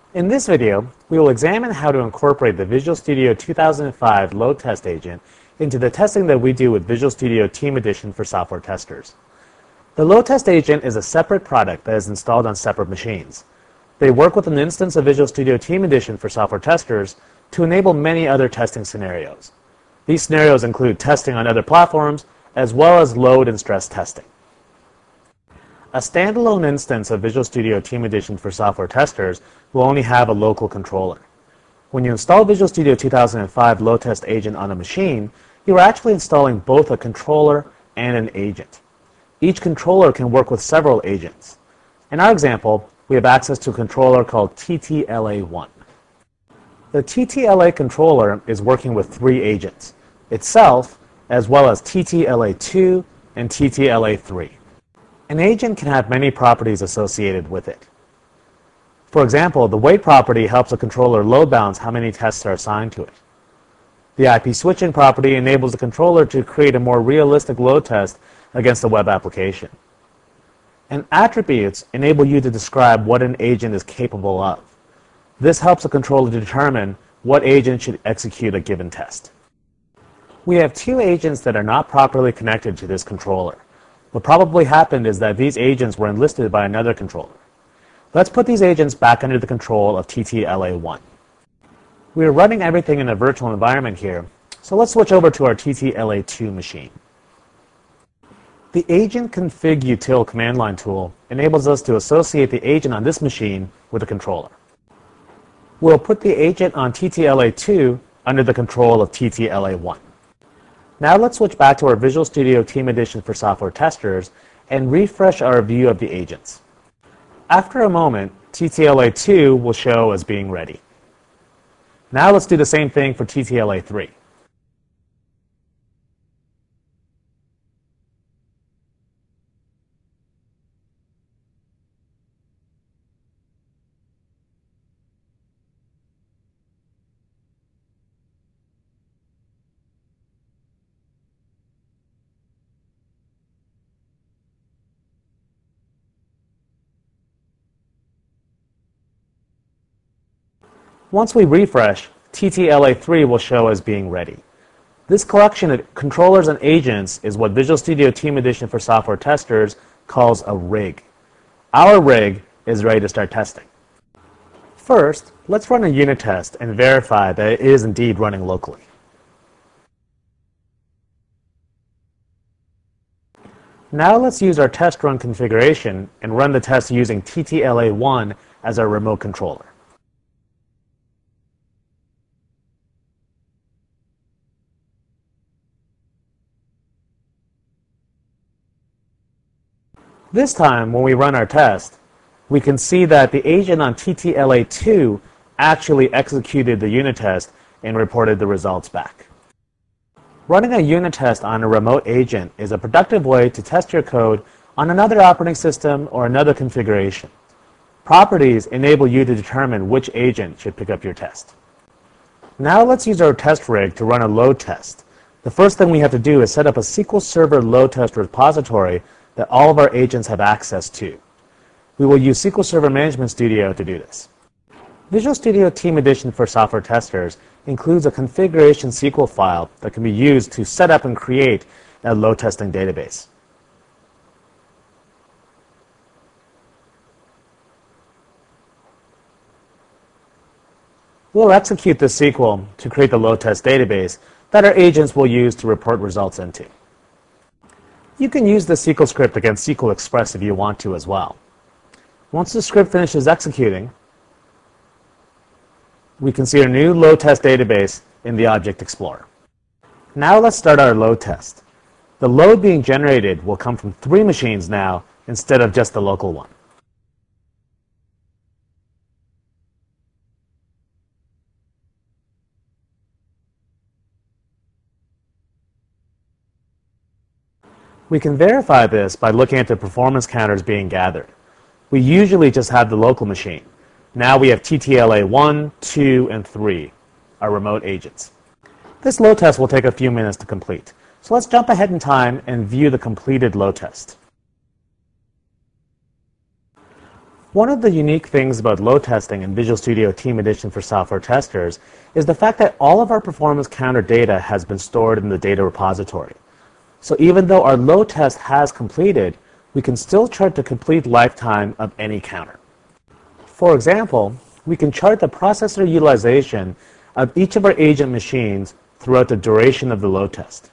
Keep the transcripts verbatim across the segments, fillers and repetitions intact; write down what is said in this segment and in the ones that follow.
In this video, we will examine how to incorporate the Visual Studio two thousand five load test agent into the testing that we do with Visual Studio Team Edition for software testers. The load test agent is a separate product that is installed on separate machines. They work with an instance of Visual Studio Team Edition for software testers to enable many other testing scenarios. These scenarios include testing on other platforms, as well as load and stress testing. A standalone instance of Visual Studio Team Edition for software testers will only have a local controller. When you install Visual Studio two thousand five load test agent on a machine, you are actually installing both a controller and an agent. Each controller can work with several agents. In our example, we have access to a controller called T T L A one. The T T L A controller is working with three agents, itself, as well as T T L A two and T T L A three. An agent can have many properties associated with it. For example, the wait property helps a controller load balance how many tests are assigned to it. The I P switching property enables the controller to create a more realistic load test against a web application. And attributes enable you to describe what an agent is capable of. This helps a controller to determine what agent should execute a given test. We have two agents that are not properly connected to this controller. What probably happened is that these agents were enlisted by another controller. Let's put these agents back under the control of T T L A one. We are running everything in a virtual environment here, so let's switch over to our T T L A two machine. The Agent Config Util command line tool enables us to associate the agent on this machine with the controller. We'll put the agent on T T L A two under the control of T T L A one. Now let's switch back to our Visual Studio Team Edition for software testers and refresh our view of the agents. After a moment, T T L A two will show as being ready. Now let's do the same thing for T T L A three. Once we refresh, T T L A three will show as being ready. This collection of controllers and agents is what Visual Studio Team Edition for software testers calls a rig. Our rig is ready to start testing. First, let's run a unit test and verify that it is indeed running locally. Now let's use our test run configuration and run the test using T T L A one as our remote controller. This time, when we run our test, we can see that the agent on T T L A two actually executed the unit test and reported the results back. Running a unit test on a remote agent is a productive way to test your code on another operating system or another configuration. Properties enable you to determine which agent should pick up your test. Now let's use our test rig to run a load test. The first thing we have to do is set up a S Q L Server load test repository that all of our agents have access to. We will use S Q L Server Management Studio to do this. Visual Studio Team Edition for software testers includes a configuration S Q L file that can be used to set up and create a load testing database. We'll execute this S Q L to create the load test database that our agents will use to report results into. You can use the S Q L script against S Q L Express if you want to as well. Once the script finishes executing, we can see our new load test database in the Object Explorer. Now let's start our load test. The load being generated will come from three machines now instead of just the local one. We can verify this by looking at the performance counters being gathered. We usually just have the local machine. Now we have T T L A one, two, and three, our remote agents. This load test will take a few minutes to complete. So let's jump ahead in time and view the completed load test. One of the unique things about load testing in Visual Studio Team Edition for software testers is the fact that all of our performance counter data has been stored in the data repository. So even though our load test has completed, we can still chart the complete lifetime of any counter. For example, we can chart the processor utilization of each of our agent machines throughout the duration of the load test.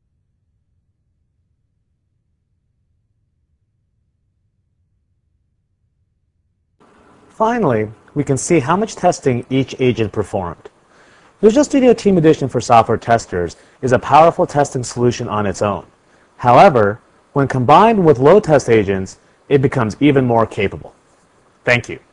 Finally, we can see how much testing each agent performed. Visual Studio Team Edition for software testers is a powerful testing solution on its own. However, when combined with load test agents, it becomes even more capable. Thank you.